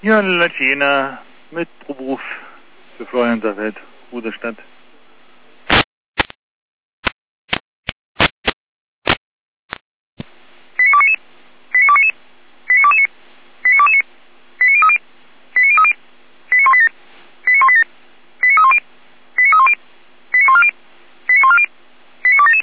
Ja, Latjena mit Beruf für Florian Safed, Ruderstadt.